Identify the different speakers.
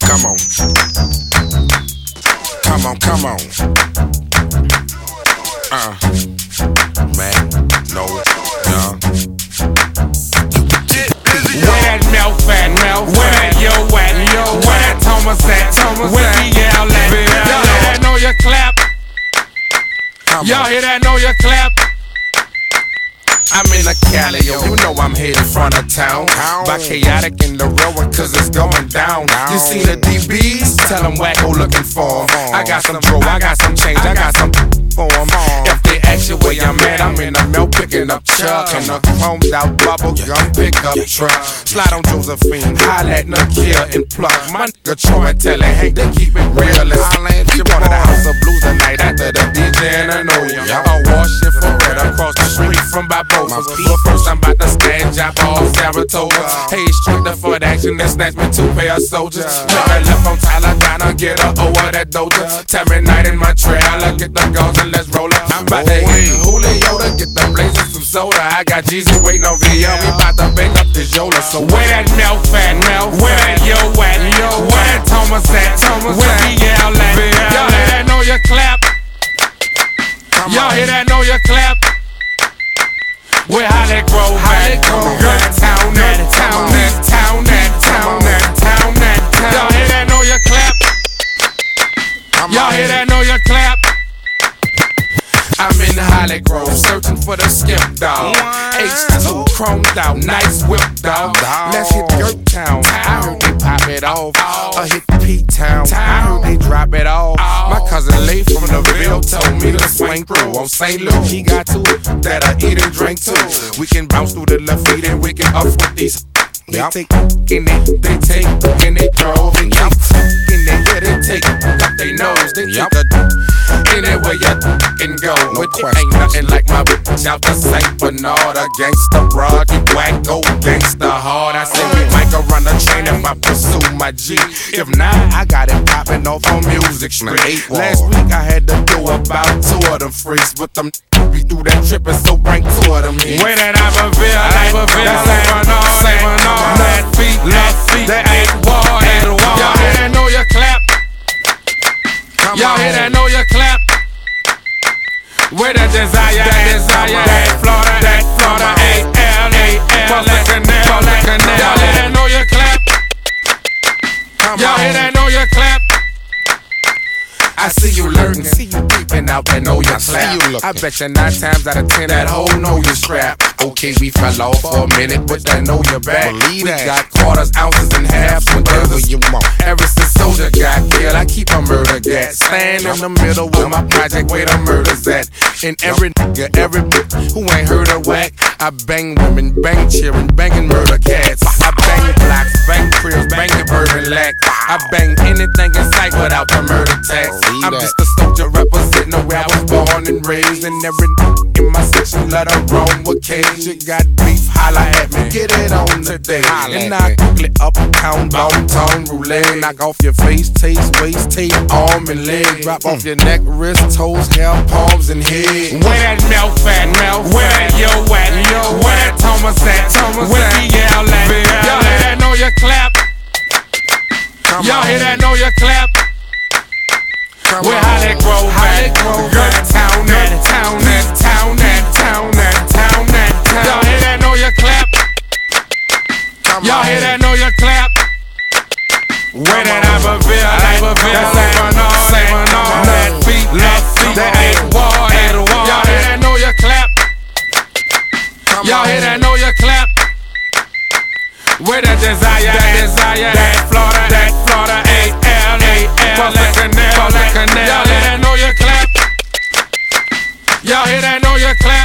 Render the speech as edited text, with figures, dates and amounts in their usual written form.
Speaker 1: Come on. Come on, come on. Man, no, no.
Speaker 2: Where that mouth at? Where that yo at? Where that Thomas at? Where DL at? Y'all hear that? Know your clap. Y'all hear that? Know your clap.
Speaker 1: I'm in a Cali, yo, you know I'm headed front of town. By chaotic in the railroad, cause it's going down. You see the DBs? Tell them Wacko looking for 'em. I got some bro, I got some change, I got some for 'em. If they ask you where I'm at, I'm in the mill picking up Chuck and a chromed out bubble gum pickup truck. Slide on Josephine, holla at Nakia and plug. My nigga Troy tell it, hey, they keep it real. You go to the House of Blues tonight after the DJ and I know you. I wash it for red across the street from Babosa. But first I'm about to stand job off Saratoga. Hey, instructor for the action that snatched me 2 pair of soldiers. Never left on Tyler Donna, get her over that doja. Terry night in my trailer, get the guns and let's roll up. I'm about to hit Julio to get the blazing some soda. I got Jeezy waiting on VL, we about to bake up this Yola. So
Speaker 2: where that mouth at? Where that yo at? Where that Thomas at? Where DL at? Y'all hear that? Know your clap. Y'all hear that? Know your clap. Where Holly Grove at? Good town, that town, that town, that town, that town, that town. Y'all hear that? Know your clap. Y'all hear that? Know your clap. I'm in Holly Grove, searching for the skip dog. H2 chromed out, nice whip dog. Let's hit Dirt Town. I heard they pop it off. I hit P-Town. I heard they drop it off. My cousin Lee from the Ville told me to swing through on St. Louis. He got two that I eat and drink too. We can bounce through the left feet and we can up with these. They take and they take and they throw and they take up they nose. They take anywhere you can go. With it ain't nothing like my bitch out the St. Bernard. A gangsta broad, you Wacko gangsta hard. I say we might go run a train if I pursue my G. If not, I got it popping off on Music Street. Last week I had to do about 2 of them freaks, but them we through that trip and so bring 2 of them in. Where that Iberville, St. Bernard, left feet, that ain't war. Y'all hear that? Know your clap. Y'all hear that? Know your clap. Where that desire, that Florida, A-L, Canal. Y'all hear that? Know your clap. Y'all hear that? Know your clap. I see you lurking, see you peeping out that know your clap. I bet you 9 times out of 10 that hoe know your strap. Okay, we fell off for a minute, but that know your back. We got quarters, ounces, and halves, whatever you want. Ever since Soldier got killed, I keep a murder gat. Stand in the middle with my project where the murder's at. And every nigga, every bitch who ain't heard of whack, I bang women, bang cheering, banging murder cats. I bang blocks, bang cribs, bang the urban lack. I bang anything in sight without the murder tax. I'm just a soldier representing where I was born and raised. And every in my section let her roam with cage. You got beef, holla at me, get it on today. And I quickly up, pound, bone, tongue, roulette. Knock off your face, taste, waist, tape, arm and leg. Drop off your neck, wrist, toes, hair, palms and head. Where that mouth at? Where that yo at? Where that Thomas at? Where DL at? Y'all hear that? Know your clap. Y'all hear that? Know your clap. Where Holly Grove at? Good town, that town, that town, that town, that town, that town. Y'all hear that? Know your clap. Y'all hear that? Know your clap. Where that Iberville, St. Bernard, left feet, that ain't war. Y'all hear that? Know your clap. Y'all hear that? Know your clap. Where that desire, that Florida, A-L, Canal. Y'all hear that? Know your clap. Y'all hear that? Know your clap.